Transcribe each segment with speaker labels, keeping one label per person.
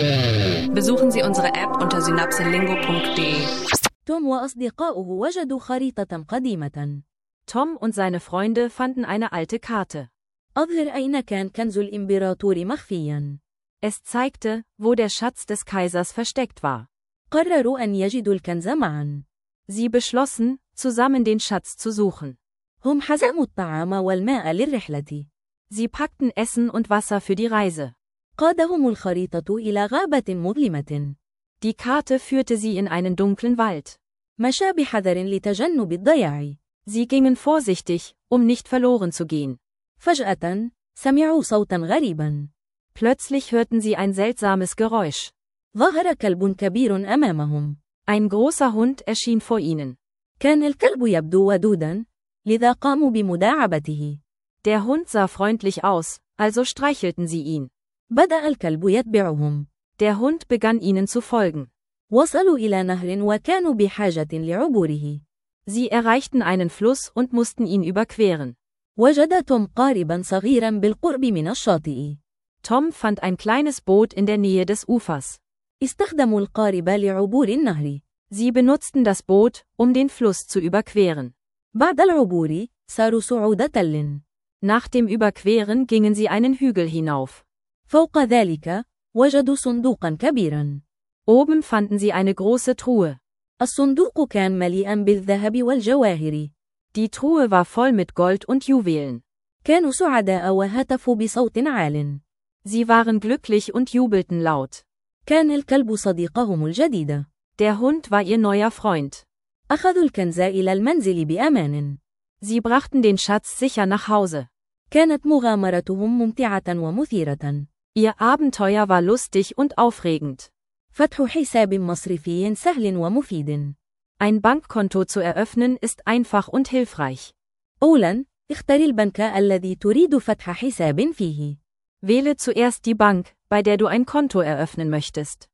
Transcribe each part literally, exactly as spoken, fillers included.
Speaker 1: Besuchen Sie unsere App unter synapselingo punkt de.
Speaker 2: توم وأصدقاؤه وجدوا خريطة قديمة.
Speaker 3: Tom und seine Freunde fanden eine alte Karte.
Speaker 2: أظهر أين كان كنز الإمبراطور مخفياً.
Speaker 3: Es zeigte, wo der Schatz des Kaisers versteckt war.
Speaker 2: قرروا أن يجدوا الكنز معاً.
Speaker 3: Sie beschlossen, zusammen den Schatz zu suchen.
Speaker 2: هم حزموا الطعام والماء للرحلة.
Speaker 3: Sie packten Essen und Wasser für die Reise.
Speaker 2: قادهم الخريطة إلى غابة مظلمة.
Speaker 3: Die Karte führte sie in einen dunklen Wald.
Speaker 2: مشى بحذر لتجنب الضياع.
Speaker 3: Sie gingen vorsichtig, um nicht verloren zu gehen.
Speaker 2: فجأة، سمعوا صوتاً غريباً.
Speaker 3: Plötzlich hörten sie ein seltsames Geräusch.
Speaker 2: ظهر كلب كبير أمامهم.
Speaker 3: Ein großer Hund erschien vor ihnen.
Speaker 2: كان الكلب يبدو ودوداً، لذا قاموا بمداعبته.
Speaker 3: Der Hund sah freundlich aus, also streichelten sie ihn.
Speaker 2: بدأ الكلب يتبعهم.
Speaker 3: Der Hund begann ihnen zu folgen.
Speaker 2: وصلوا إلى نهر وكانوا بحاجة لعبوره.
Speaker 3: Sie erreichten einen Fluss und mussten ihn überqueren.
Speaker 2: وجد توم قارباً صغيراً بالقرب من الشاطئ.
Speaker 3: Tom fand ein kleines Boot in der Nähe des Ufers.
Speaker 2: استخدموا القارب لعبور النهر.
Speaker 3: Sie benutzten das Boot, um den Fluss zu überqueren.
Speaker 2: بعد العبور، ساروا صعود تل.
Speaker 3: Nach dem Überqueren gingen sie einen Hügel hinauf.
Speaker 2: فوق ذلك، وجدوا صندوقاً كبيراً.
Speaker 3: Oben fanden sie eine große Truhe.
Speaker 2: الصندوق كان مليئاً بالذهب والجواهر.
Speaker 3: Die Truhe war voll mit Gold und Juwelen.
Speaker 2: كانوا سعداء وهتفوا بصوت عال.
Speaker 3: Sie waren glücklich und jubelten laut.
Speaker 2: كان الكلب صديقهم الجديد.
Speaker 3: Der Hund war ihr neuer Freund.
Speaker 2: أخذوا الكنز إلى المنزل بأمان.
Speaker 3: Sie brachten den Schatz sicher nach Hause.
Speaker 2: كانت مغامرتهم ممتعة ومثيرة.
Speaker 3: Ihr Abenteuer war lustig und aufregend.
Speaker 2: فتح حساب مصرفي سهل ومفيد.
Speaker 3: Ein Bankkonto zu eröffnen ist einfach und hilfreich.
Speaker 2: أولاً، اختر البنك الذي تريد فتح حساب فيه.
Speaker 3: Wähle zuerst die Bank, bei der du ein Konto eröffnen möchtest.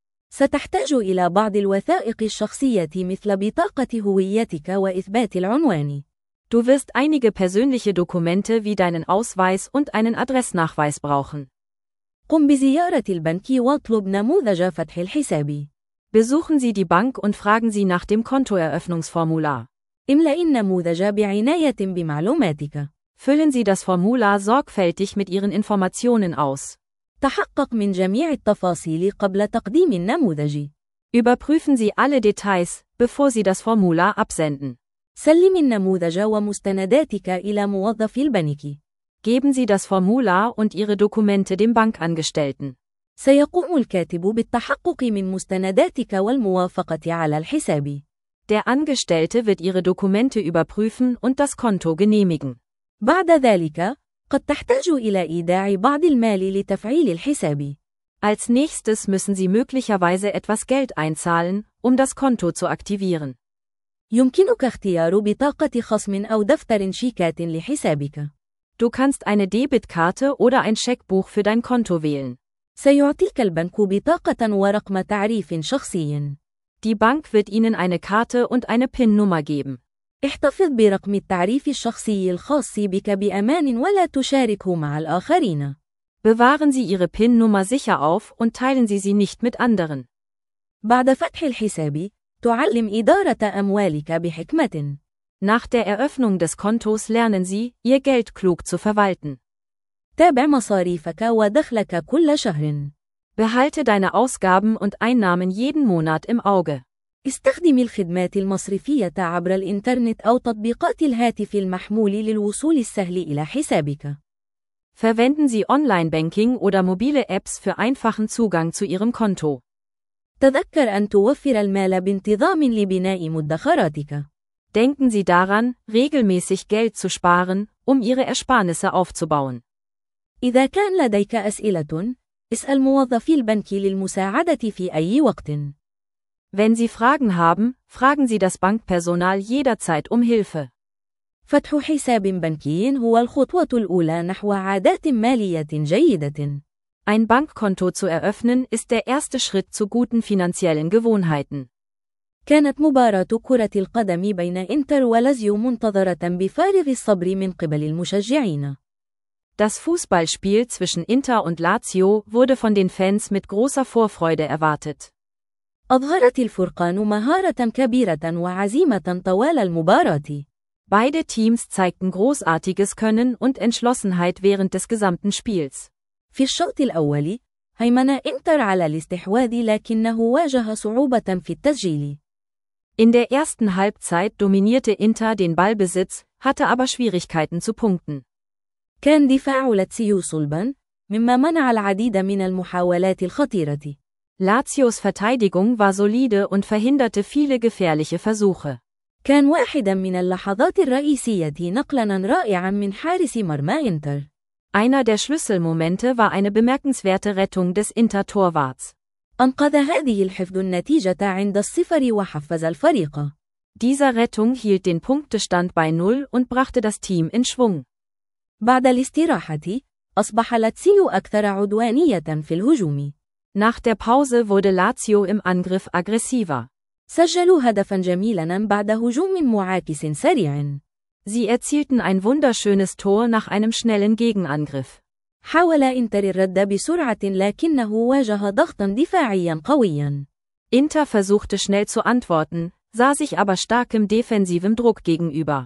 Speaker 2: ستحتاج إلى بعض الوثائق الشخصية مثل بطاقة هويتك وإثبات العنوان.
Speaker 3: Du wirst einige persönliche Dokumente wie deinen Ausweis und einen Adressnachweis brauchen.
Speaker 2: قم بزيارة البنك واطلب نموذج فتح الحساب.
Speaker 3: Besuchen Sie die Bank und fragen Sie nach dem Kontoeröffnungsformular.
Speaker 2: املأ النموذج بعناية بمعلوماتك.
Speaker 3: Füllen Sie das Formular sorgfältig mit Ihren Informationen aus.
Speaker 2: تحقق من جميع التفاصيل قبل تقديم النموذج.
Speaker 3: Überprüfen Sie alle Details, bevor Sie das Formular absenden.
Speaker 2: سلم النموذج ومستنداتك إلى موظف البنك.
Speaker 3: Geben Sie das Formular und Ihre Dokumente dem Bankangestellten.
Speaker 2: سيقوم الكاتب بالتحقق من مستنداتك والموافقة على الحساب.
Speaker 3: Der Angestellte wird Ihre Dokumente überprüfen und das Konto genehmigen.
Speaker 2: بعد ذلك، قد تحتاج إلى إيداع بعض المال لتفعيل الحساب.
Speaker 3: Als nächstes müssen Sie möglicherweise etwas Geld einzahlen, um das Konto zu aktivieren.
Speaker 2: يمكنك اختيار بطاقة خصم أو دفتر شيكات لحسابك.
Speaker 3: Du kannst eine Debitkarte oder ein Scheckbuch für dein Konto wählen.
Speaker 2: سيعطيك البنك بطاقة ورقم تعريف شخصي.
Speaker 3: Die Bank wird Ihnen eine Karte und eine PIN-Nummer geben.
Speaker 2: احتفظ برقم التعريف الشخصي الخاص بك بأمان ولا تشاركه مع الآخرين.
Speaker 3: Bewahren Sie Ihre PIN-Nummer sicher auf und teilen Sie sie nicht mit anderen.
Speaker 2: بعد فتح الحساب، تعلم إدارة أموالك بحكمة.
Speaker 3: Nach der Eröffnung des Kontos lernen Sie, Ihr Geld klug zu verwalten.
Speaker 2: تابع مصاريفك ودخلك كل شهر.
Speaker 3: Behalte deine Ausgaben und Einnahmen jeden Monat im Auge.
Speaker 2: استخدم الخدمات المصرفية عبر الإنترنت أو تطبيقات الهاتف المحمول للوصول السهل إلى حسابك.
Speaker 3: Verwenden Sie Online-Banking oder mobile Apps für einfachen Zugang zu Ihrem Konto.
Speaker 2: تذكر أن توفر المال بانتظام لبناء مدخراتك.
Speaker 3: Denken Sie daran, regelmäßig Geld zu sparen, um Ihre Ersparnisse aufzubauen.
Speaker 2: إذا كان لديك أسئلة، اسأل موظفي البنك للمساعدة في أي وقت.
Speaker 3: Wenn Sie Fragen haben, fragen Sie das Bankpersonal jederzeit um Hilfe.
Speaker 2: فتح حساب بنكي هو الخطوة الأولى نحو عادات مالية جيدة.
Speaker 3: Ein Bankkonto zu eröffnen ist der erste Schritt zu guten finanziellen Gewohnheiten.
Speaker 2: كانت مباراة كرة القدم بين إنتر ولازيو منتظرة بفارغ الصبر من قبل المشجعين.
Speaker 3: Das Fußballspiel zwischen Inter und Lazio wurde von den Fans mit großer Vorfreude erwartet.
Speaker 2: أظهرت الفرقان مهارة كبيرة وعزيمة طوال المباراة.
Speaker 3: Beide Teams zeigten großartiges Können und Entschlossenheit während des gesamten Spiels.
Speaker 2: في الشوط الأول، هيمن إنتر على الاستحواذ لكنه واجه صعوبة في التسجيل.
Speaker 3: In der ersten Halbzeit dominierte Inter den Ballbesitz, hatte aber Schwierigkeiten zu punkten.
Speaker 2: كان دفاع لاتسيو صلبا، مما منع العديد من المحاولات الخطيرة.
Speaker 3: Lazios Verteidigung war solide und verhinderte viele gefährliche Versuche.
Speaker 2: كان واحدا من اللحظات الرئيسية نقلا رائعا من حارس مرمى إنتر.
Speaker 3: Einer der Schlüsselmomente war eine bemerkenswerte Rettung des Inter-Torwarts.
Speaker 2: أنقذ هذه الحفظ النتيجة عند الصفر وحفز الفريق.
Speaker 3: Dieser Rettung hielt den Punktestand bei null und brachte das Team in Schwung.
Speaker 2: بعد الاستراحة، أصبح لاتسيو أكثر عدوانية في الهجوم.
Speaker 3: Nach der Pause wurde Lazio im Angriff aggressiver.
Speaker 2: سجلوا هدفا جميلا بعد هجوم معاكس سريع.
Speaker 3: Sie erzielten ein wunderschönes Tor nach einem schnellen Gegenangriff.
Speaker 2: حاول إنتر الرد بسرعة لكنه واجه ضغطا دفاعيا قويا.
Speaker 3: Inter versuchte schnell zu antworten, sah sich aber starkem defensivem Druck gegenüber.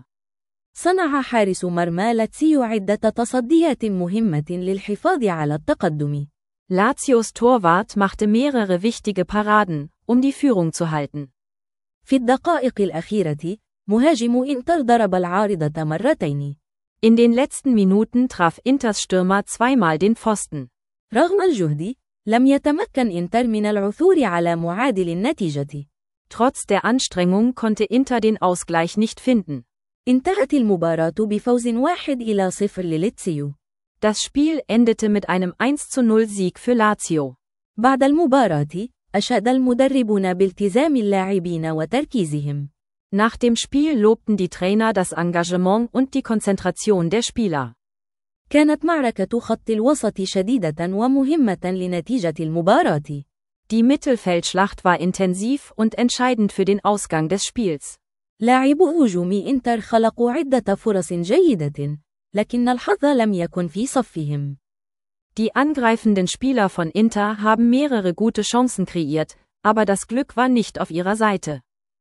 Speaker 2: صنع حارس مرمى لاتسيو عدة تصديات مهمة للحفاظ على التقدم.
Speaker 3: Lazios Torwart machte mehrere wichtige Paraden, um die Führung zu halten.
Speaker 2: في الدقائق الأخيرة، مهاجم إنتر ضرب العارضة مرتين.
Speaker 3: In den letzten Minuten traf Inters Stürmer zweimal den Pfosten.
Speaker 2: رغم الجهد، لم يتمكن إنتر من العثور على معادل النتيجة.
Speaker 3: Trotz der Anstrengung konnte Inter den Ausgleich nicht finden.
Speaker 2: انتهت المباراة بفوز واحد إلى صفر للاتسيو.
Speaker 3: Das Spiel endete mit einem eins zu null Sieg für Lazio.
Speaker 2: بعد المباراة، أشاد المدربون بالتزام اللاعبين وتركيزهم.
Speaker 3: Nach dem Spiel lobten die Trainer das Engagement und die Konzentration der Spieler.
Speaker 2: كانت معركة خط الوسط شديدة ومهمة لنتيجة المباراة.
Speaker 3: Die Mittelfeldschlacht war intensiv und entscheidend für den Ausgang des Spiels.
Speaker 2: لاعبو هجوم إنتر خلقوا عدة فرص جيدة، لكن الحظ لم يكن في صفهم.
Speaker 3: Die angreifenden Spieler von Inter haben mehrere gute Chancen kreiert, aber das Glück war nicht auf ihrer Seite.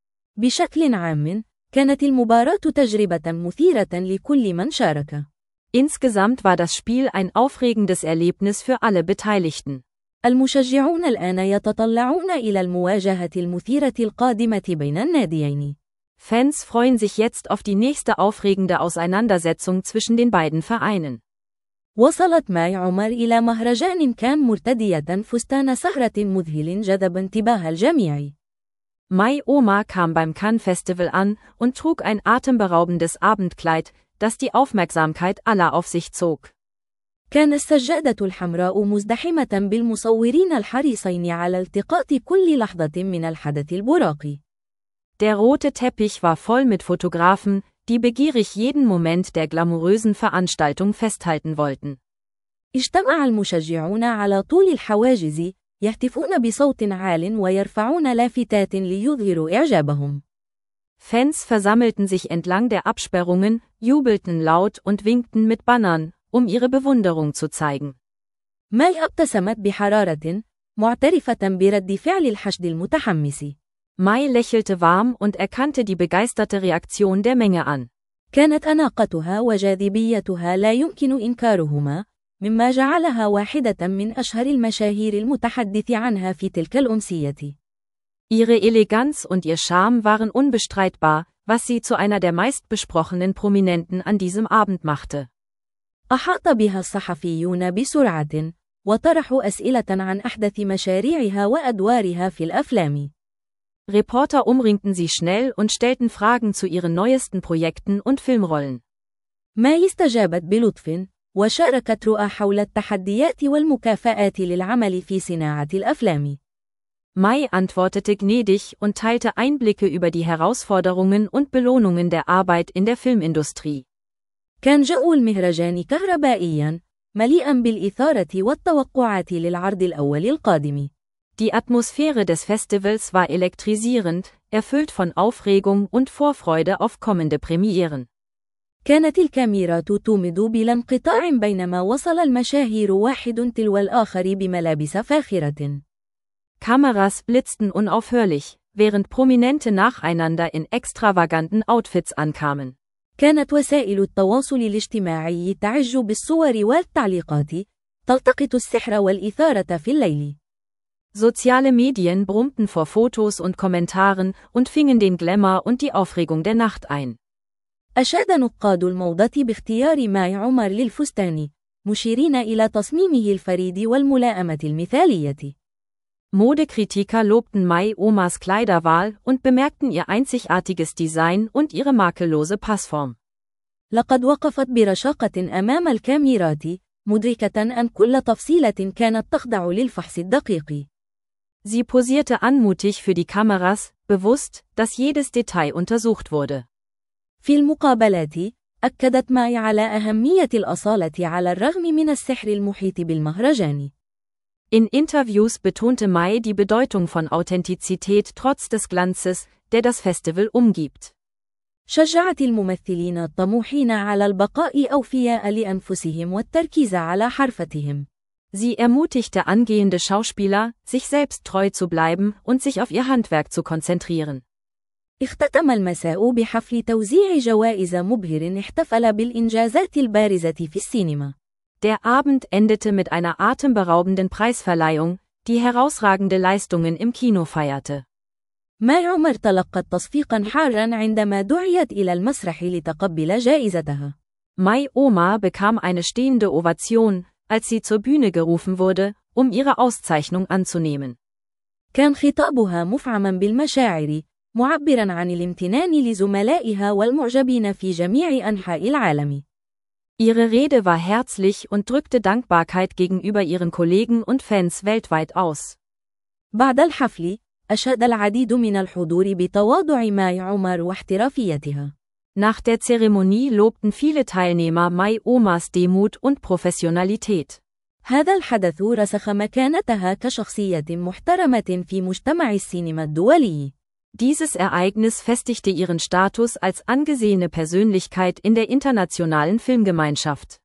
Speaker 2: بشكل عام، كانت المباراة تجربة مثيرة لكل من شارك.
Speaker 3: Insgesamt war das Spiel ein aufregendes Erlebnis für alle Beteiligten.
Speaker 2: المشجعون الآن يتطلعون إلى المواجهة المثيرة القادمة بين الناديين.
Speaker 3: Fans freuen sich jetzt auf die nächste aufregende Auseinandersetzung zwischen den beiden Vereinen.
Speaker 2: وصلت ماي عمر إلى مهرجان كان مرتدية فستان سهرة مذهل جذب انتباه الجميع.
Speaker 3: Mai Oma kam beim Cannes Festival an und trug ein atemberaubendes Abendkleid, das die Aufmerksamkeit aller auf sich zog.
Speaker 2: كان السجادة الحمراء مزدحمة بالمصورين الحريصين على التقاط كل لحظة من الحدث البراقي.
Speaker 3: Der rote Teppich war voll mit Fotografen, die begierig jeden Moment der glamourösen Veranstaltung festhalten wollten.
Speaker 2: اجتمع المشجعون على طول الحواجز، يهتفون بصوت عال ويرفعون لافتات ليظهروا إعجابهم.
Speaker 3: Fans versammelten sich entlang der Absperrungen, jubelten laut und winkten mit Bannern, um ihre Bewunderung zu zeigen.
Speaker 2: ماي ابتسمت بحرارة، معترفة برد فعل الحشد المتحمس.
Speaker 3: Mai lächelte warm und erkannte die begeisterte Reaktion der Menge an.
Speaker 2: كانت أناقتها وجاذبيتها لا يمكن إنكارهما، مما جعلها واحدة من أشهر المشاهير المتحدث عنها في تلك الأمسية.
Speaker 3: Ihre Eleganz und ihr Charme waren unbestreitbar, was sie zu einer der meistbesprochenen Prominenten an diesem Abend machte.
Speaker 2: أحاط بها الصحفيون بسرعة، وطرحوا أسئلة عن أحدث مشاريعها وأدوارها في الأفلام.
Speaker 3: Reporter umringten sie schnell und stellten Fragen zu ihren neuesten Projekten und Filmrollen.
Speaker 2: ماي استجابت بلطف، وشاركت رؤى حول التحديات والمكافآت للعمل في صناعة الأفلام.
Speaker 3: Mai antwortete gnädig und teilte Einblicke über die Herausforderungen und Belohnungen der Arbeit in der Filmindustrie.
Speaker 2: كان جو المهرجان كهربائيا، مليئا بالإثارة والتوقعات للعرض الأول القادم.
Speaker 3: Die Atmosphäre des Festivals war elektrisierend, erfüllt von Aufregung und Vorfreude auf kommende Premieren.
Speaker 2: كانت الكاميرات تومض بلا انقطاع بينما وصل المشاهير واحد تلو الآخر بملابس فاخرة.
Speaker 3: Kameras blitzten unaufhörlich, während Prominente nacheinander in extravaganten Outfits ankamen.
Speaker 2: كانت وسائل التواصل الاجتماعي تعج بالصور والتعليقات، تلتقط السحر والإثارة في الليل.
Speaker 3: Soziale Medien brummten vor Fotos und Kommentaren und fingen den Glamour und die Aufregung der Nacht ein.
Speaker 2: أشاد نقاد الموضة باختيار ماي عمر للفستان، مشيرين إلى تصميمه الفريد والملائمة المثالية.
Speaker 3: Modekritiker lobten Mai Omas Kleiderwahl und bemerkten ihr einzigartiges Design und ihre makellose Passform.
Speaker 2: لقد وقفت برشاقة أمام الكاميرات، مدركة أن كل تفصيلة كانت تخضع للفحص الدقيق.
Speaker 3: Sie posierte anmutig für die Kameras, bewusst, dass jedes Detail untersucht wurde.
Speaker 2: في المقابلات، أكدت ماي على أهمية الأصالة على الرغم من السحر المحيط بالمهرجان.
Speaker 3: In Interviews betonte Mai die Bedeutung von Authentizität trotz des Glanzes, der das Festival umgibt.
Speaker 2: شجعت الممثلين الطموحين على البقاء أوفياء لأنفسهم والتركيز على حرفتهم.
Speaker 3: Sie ermutigte angehende Schauspieler, sich selbst treu zu bleiben und sich auf ihr Handwerk zu konzentrieren.
Speaker 2: اختتم المساء بحفل توزيع جوائز مبهر احتفل بالإنجازات البارزة في السينما.
Speaker 3: Der Abend endete mit einer atemberaubenden Preisverleihung, die herausragende Leistungen im Kino feierte.
Speaker 2: ماي عمر تلقت تصفيقا حارا عندما دعيت إلى المسرح لتقبل جائزتها.
Speaker 3: Mai Oma bekam eine stehende Ovation, als sie zur Bühne gerufen wurde, um ihre Auszeichnung anzunehmen.
Speaker 2: كان خطابها مفعما بالمشاعر، معبرا عن الامتنان لزملائها والمعجبين في جميع أنحاء العالم.
Speaker 3: Ihre Rede war herzlich und drückte Dankbarkeit gegenüber ihren Kollegen und Fans weltweit aus.
Speaker 2: بعد الحفل، أشاد العديد من الحضور بتواضع ماي عمر واحترافيتها.
Speaker 3: Nach der Zeremonie lobten viele Teilnehmer Mai Omas Demut und Professionalität.
Speaker 2: هذا الحدث رسخ مكانتها كشخصية محترمة في مجتمع السينما الدولي.
Speaker 3: Dieses Ereignis festigte ihren Status als angesehene Persönlichkeit in der internationalen Filmgemeinschaft.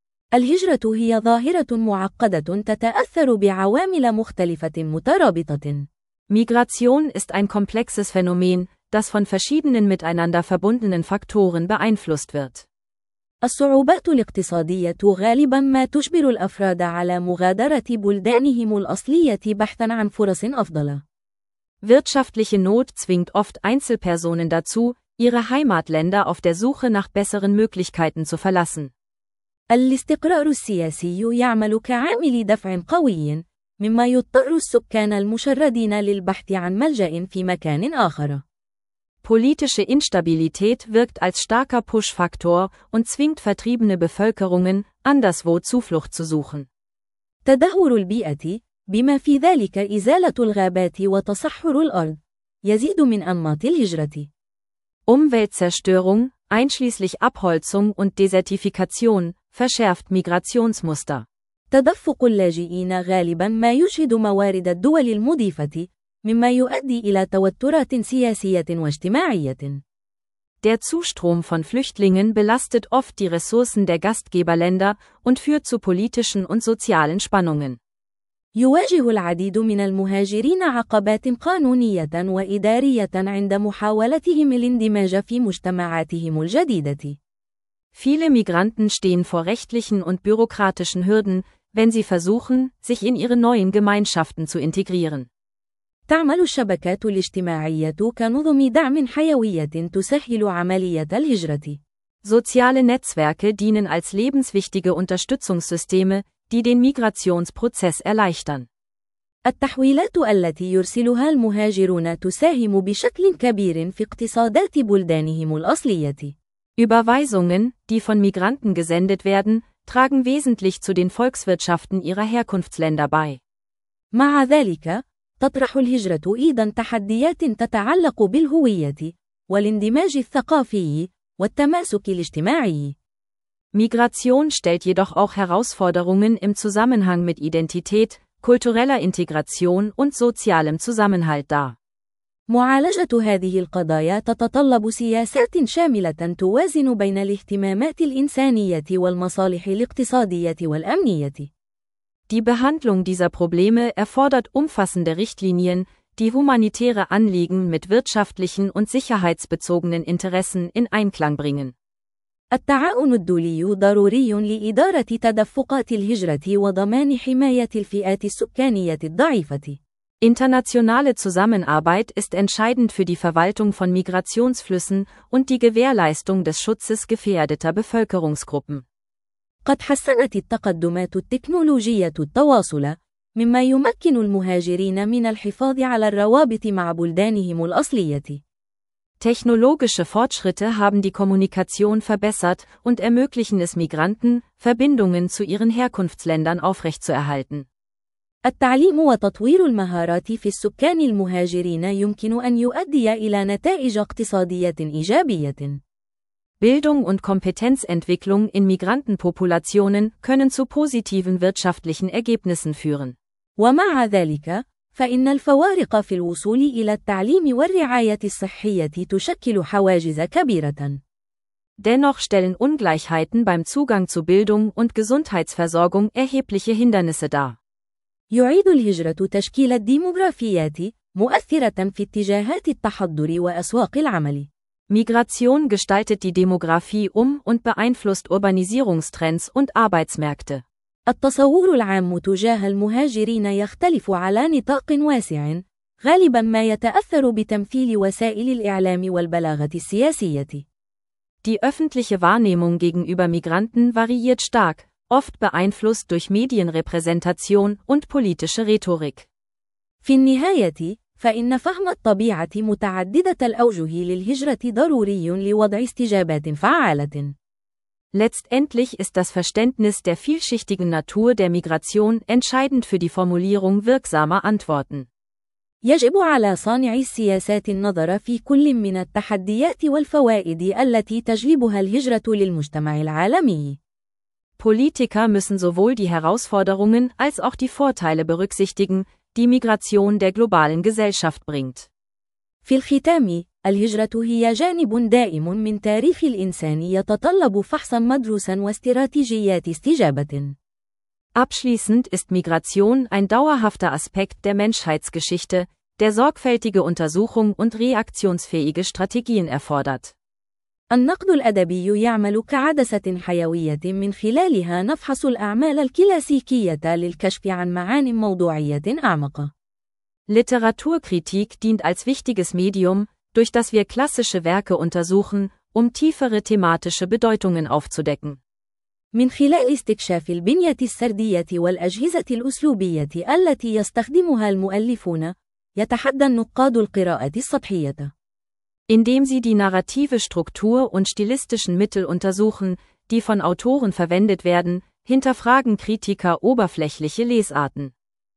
Speaker 2: الهجرة هي ظاهرة معقدة تتأثر بعوامل مختلفة مترابطة.
Speaker 3: Migration ist ein komplexes Phänomen, das von verschiedenen miteinander verbundenen Faktoren beeinflusst wird.
Speaker 2: الصعوبات الاقتصادية غالبا ما تجبر الأفراد على مغادرة بلدانهم الأصلية بحثا عن فرص أفضل.
Speaker 3: Wirtschaftliche Not zwingt oft Einzelpersonen dazu, ihre Heimatländer auf der Suche nach besseren Möglichkeiten zu verlassen.
Speaker 2: الاستقرار السياسي يعمل كعامل دفع قوي، مما يضطر السكان المشردين للبحث عن ملجأ في مكان آخر.
Speaker 3: Politische Instabilität wirkt als starker Push-Faktor und zwingt vertriebene Bevölkerungen, anderswo Zuflucht zu suchen.
Speaker 2: تدهور البيئة، بما في ذلك إزالة الغابات وتصحر الأرض، يزيد من أنماط الهجرة.
Speaker 3: Umweltzerstörung, einschließlich Abholzung und Desertifikation, verschärft Migrationsmuster.
Speaker 2: تدفق اللاجئين غالبا ما يشهد موارد الدول المضيفة، مما يؤدي إلى توترات سياسية واجتماعية.
Speaker 3: Der Zustrom von Flüchtlingen belastet oft die Ressourcen der Gastgeberländer und führt zu politischen und sozialen Spannungen.
Speaker 2: يواجه العديد من المهاجرين عقبات قانونية وإدارية عند محاولتهم الاندماج في مجتمعاتهم الجديدة.
Speaker 3: Viele Migranten stehen vor rechtlichen und bürokratischen Hürden, wenn sie versuchen, sich in ihre neuen Gemeinschaften zu integrieren.
Speaker 2: تعمل الشبكات الاجتماعية كنظم دعم حيوية تسهل عملية الهجرة.
Speaker 3: Soziale Netzwerke dienen als lebenswichtige Unterstützungssysteme, die den Migrationsprozess erleichtern.
Speaker 2: التحويلات التي يرسلها المهاجرون تساهم بشكل كبير في اقتصادات بلدانهم الأصلية.
Speaker 3: Überweisungen, die von Migranten gesendet werden, tragen wesentlich zu den Volkswirtschaften ihrer Herkunftsländer bei.
Speaker 2: مع ذلك، تطرح الهجرة أيضا تحديات تتعلق بالهوية، والاندماج الثقافي، والتماسك الاجتماعي.
Speaker 3: Migration stellt jedoch auch Herausforderungen im Zusammenhang mit Identität, kultureller Integration und sozialem Zusammenhalt dar.
Speaker 2: معالجة هذه القضايا تتطلب سياسات شاملة توازن بين الاهتمامات الإنسانية والمصالح الاقتصادية والأمنية.
Speaker 3: Die Behandlung dieser Probleme erfordert umfassende Richtlinien, die humanitäre Anliegen mit wirtschaftlichen und sicherheitsbezogenen Interessen in Einklang bringen.
Speaker 2: التعاون الدولي ضروري لإدارة تدفقات الهجرة وضمان حماية الفئات السكانية الضعيفة.
Speaker 3: Internationale Zusammenarbeit ist entscheidend für die Verwaltung von Migrationsflüssen und die Gewährleistung des Schutzes gefährdeter Bevölkerungsgruppen.
Speaker 2: قد حسنت التقدمات التكنولوجية التواصل، مما يمكن المهاجرين من الحفاظ على الروابط مع بلدانهم الأصلية.
Speaker 3: Technologische Fortschritte haben die Kommunikation verbessert und ermöglichen es Migranten, Verbindungen zu ihren Herkunftsländern aufrechtzuerhalten.
Speaker 2: التعليم وتطوير المهارات في السكان المهاجرين يمكن أن يؤدي إلى نتائج اقتصادية إيجابية.
Speaker 3: Bildung und Kompetenzentwicklung in Migrantenpopulationen können zu positiven wirtschaftlichen Ergebnissen führen.
Speaker 2: ومع ذلك، فإن الفوارق في الوصول إلى التعليم والرعاية الصحية تشكل حواجز كبيرة.
Speaker 3: Dennoch stellen Ungleichheiten beim Zugang zu Bildung und Gesundheitsversorgung erhebliche Hindernisse dar.
Speaker 2: يعيد الهجرة تشكيل الديموغرافيات، مؤثرة في اتجاهات التحضر وأسواق العمل.
Speaker 3: Migration gestaltet die Demografie um und beeinflusst Urbanisierungstrends und Arbeitsmärkte.
Speaker 2: التصور العام تجاه المهاجرين يختلف على نطاق واسع، غالبا ما يتأثر بتمثيل وسائل الإعلام والبلاغة السياسية.
Speaker 3: Die öffentliche Wahrnehmung gegenüber Migranten variiert stark, oft beeinflusst durch Medienrepräsentation und politische Rhetorik.
Speaker 2: في النهاية، فإن فهم الطبيعة متعددة الأوجه للهجرة ضروري لوضع استجابات فعالة.
Speaker 3: Letztendlich ist das Verständnis der vielschichtigen Natur der Migration entscheidend für die Formulierung wirksamer Antworten.
Speaker 2: يجب على صانع السياسات النظر في كل من التحديات والفوائد التي تجلبها الهجرة للمجتمع العالمي.
Speaker 3: Politiker müssen sowohl die Herausforderungen als auch die Vorteile berücksichtigen, die Migration der globalen Gesellschaft bringt.
Speaker 2: في الختام، الهجرة هي جانب دائم من تاريخ الإنسان يتطلب فحصا مدروسا واستراتيجيات استجابة.
Speaker 3: Abschließend ist Migration ein dauerhafter Aspekt der Menschheitsgeschichte, der sorgfältige Untersuchung und reaktionsfähige Strategien erfordert.
Speaker 2: النقد الأدبي يعمل كعدسة حيوية من خلالها نفحص الأعمال الكلاسيكية للكشف عن معان موضوعية أعمق.
Speaker 3: Literaturkritik dient als wichtiges Medium, durch das wir klassische Werke untersuchen, um tiefere thematische Bedeutungen aufzudecken.
Speaker 2: من خلال استكشاف البنية السردية والأجهزة الأسلوبية التي يستخدمها المؤلفون، يتحدى النقاد القراءة السطحية.
Speaker 3: Indem sie die narrative Struktur und stilistischen Mittel untersuchen, die von Autoren verwendet werden, hinterfragen Kritiker oberflächliche Lesarten.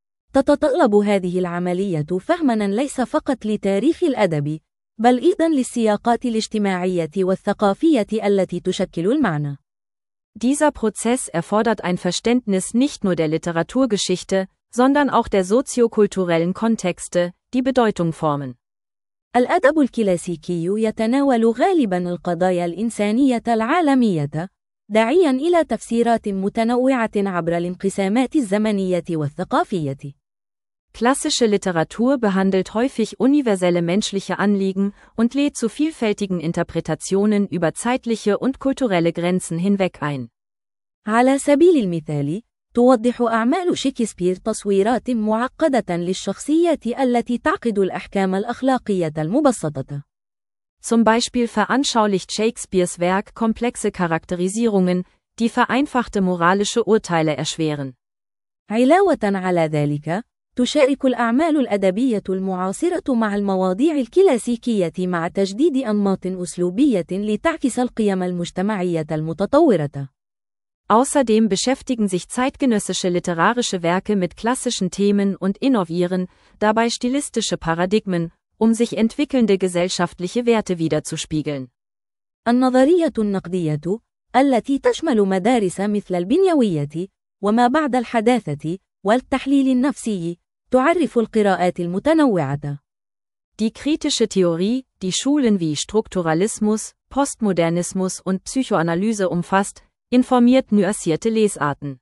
Speaker 2: تتطلب هذه العملية فهماً ليس فقط لتاريخ الأدب، بل أيضاً للسياقات الاجتماعية والثقافية التي تشكل المعنى.
Speaker 3: Dieser Prozess erfordert ein Verständnis nicht nur der Literaturgeschichte, sondern auch der soziokulturellen Kontexte, die Bedeutung formen.
Speaker 2: الأدب الكلاسيكي يتناول غالباً القضايا الإنسانية العالمية، داعياً إلى تفسيرات متنوعة عبر الانقسامات الزمنية والثقافية.
Speaker 3: Klassische Literatur behandelt häufig universelle menschliche Anliegen und lädt zu vielfältigen Interpretationen über zeitliche und kulturelle Grenzen hinweg ein.
Speaker 2: على سبيل المثال، توضح أعمال شكسبير تصويرات معقدة للشخصيات التي تعقد الأحكام الأخلاقية المبسطة.
Speaker 3: Zum Beispiel veranschaulicht Shakespeares Werk komplexe Charakterisierungen, die vereinfachte moralische Urteile erschweren.
Speaker 2: علاوة على ذلك، تشارك الأعمال الأدبية المعاصرة مع المواضيع الكلاسيكية مع تجديد أنماط أسلوبية لتعكس القيم المجتمعية المتطورة.
Speaker 3: Außerdem beschäftigen sich zeitgenössische literarische Werke mit klassischen Themen und innovieren dabei stilistische Paradigmen, um sich entwickelnde gesellschaftliche Werte widerzuspiegeln.
Speaker 2: النظرية النقدية، التي تشمل مدارس مثل البنيوية وما بعد الحداثة والتحليل النفسي، تعرف القراءات المتنوعة.
Speaker 3: Die kritische Theorie, die Schulen wie Strukturalismus, Postmodernismus und Psychoanalyse umfasst, informiert nuancierte Lesarten.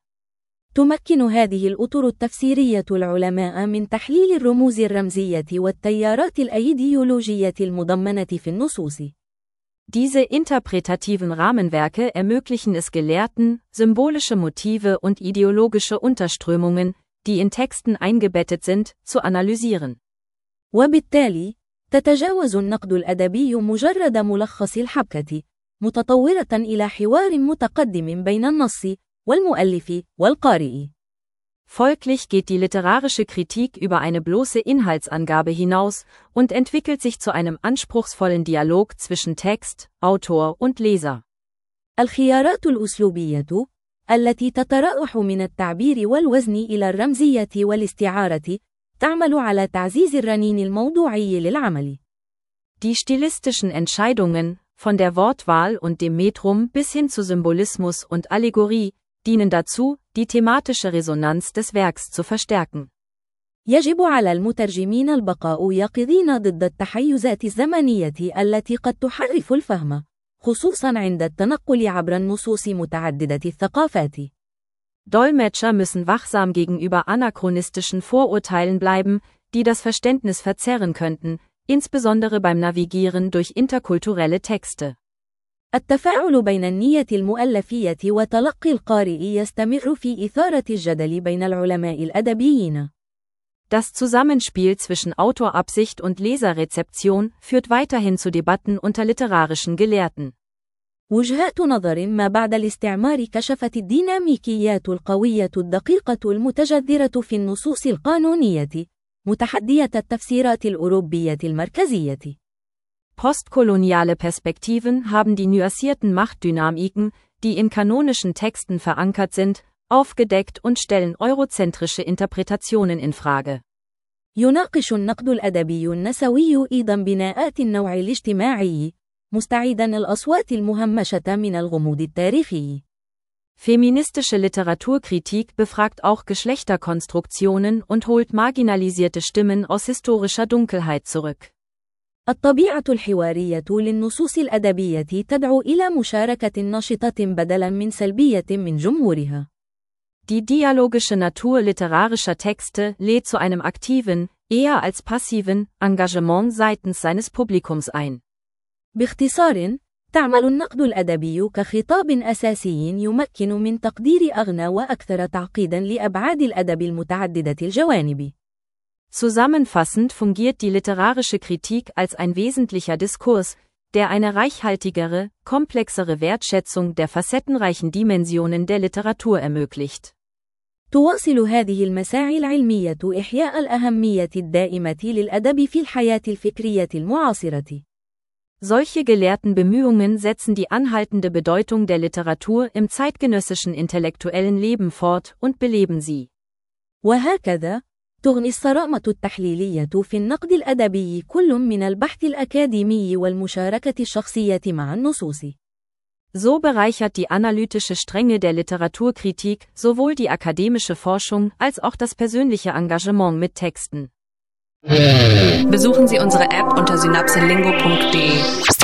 Speaker 2: تمكن هذه الأطر التفسيرية العلماء من تحليل الرموز الرمزية والتيارات الأيديولوجية المضمنة في النصوص.
Speaker 3: Diese interpretativen Rahmenwerke ermöglichen es Gelehrten, symbolische Motive und ideologische Unterströmungen, die in Texten eingebettet sind, zu analysieren.
Speaker 2: وبالتالي، تتجاوز النقد الأدبي مجرد ملخص الحبكة، متطورة إلى حوار متقدم بين النص والمؤلف والقارئ.
Speaker 3: Folglich geht die literarische Kritik über eine bloße Inhaltsangabe hinaus und entwickelt sich zu einem anspruchsvollen Dialog zwischen Text, Autor und Leser.
Speaker 2: الخيارات الأسلوبية، التي تتراوح من التعبير والوزن إلى الرمزية والاستعارة، تعمل على تعزيز الرنين الموضوعي للعمل.
Speaker 3: Die stilistischen Entscheidungen, von der Wortwahl und dem Metrum bis hin zu Symbolismus und Allegorie, dienen dazu, die thematische Resonanz des Werks zu verstärken.
Speaker 2: يجب على المترجمين البقاء يقظين ضد التحيزات الزمنية التي قد تحرف الفهم، خصوصاً عند التنقل عبر النصوص متعددة الثقافات.
Speaker 3: Dolmetscher müssen wachsam gegenüber anachronistischen Vorurteilen bleiben, die das Verständnis verzerren könnten, insbesondere beim Navigieren durch interkulturelle Texte.
Speaker 2: التفاعل بين النية المؤلفية وتلقي القارئ يستمر في إثارة الجدل بين العلماء الأدبيين.
Speaker 3: Das Zusammenspiel zwischen Autorabsicht und Leserrezeption führt weiterhin zu Debatten unter literarischen Gelehrten.
Speaker 2: وجهات نظر ما بعد الاستعمار كشفت الديناميكيات القوية الدقيقة المتجذرة في النصوص القانونية، متحدية التفسيرات الأوروبية المركزية.
Speaker 3: Postkoloniale Perspektiven haben die nuancierten Machtdynamiken, die in kanonischen Texten verankert sind, aufgedeckt und stellen eurozentrische Interpretationen in Frage.
Speaker 2: يناقش النقد الأدبي النسوي أيضاً بناءات النوع الاجتماعي، مستعيداً الأصوات المهمشة من الغموض التاريخي.
Speaker 3: Feministische Literaturkritik befragt auch Geschlechterkonstruktionen und holt marginalisierte Stimmen aus historischer Dunkelheit zurück.
Speaker 2: الطبيعة الحوارية للنصوص الأدبية تدعو إلى مشاركة نشطة بدلاً من سلبية من جمهورها.
Speaker 3: Die dialogische Natur literarischer Texte lädt zu einem aktiven, eher als passiven, Engagement seitens seines Publikums ein.
Speaker 2: باختصار، تعمل النقد الأدبي كخطاب أساسي يمكن من تقدير أغنى وأكثر تعقيداً لأبعاد الأدب المتعددة الجوانب.
Speaker 3: Zusammenfassend fungiert die literarische Kritik als ein wesentlicher Diskurs, der eine reichhaltigere, komplexere Wertschätzung der facettenreichen Dimensionen der Literatur ermöglicht.
Speaker 2: تواصل هذه المساعي العلمية إحياء الأهمية الدائمة للأدب في الحياة الفكرية المعاصرة.
Speaker 3: Solche gelehrten Bemühungen setzen die anhaltende Bedeutung der Literatur im zeitgenössischen intellektuellen Leben fort und beleben sie.
Speaker 2: وهكذا، تغني الصرامة التحليلية في النقد الأدبي كل من البحث الأكاديمي والمشاركة الشخصية مع النصوص.
Speaker 3: So bereichert die analytische Strenge der Literaturkritik sowohl die akademische Forschung als auch das persönliche Engagement mit Texten.
Speaker 1: Besuchen Sie unsere App unter synapselingo punkt de.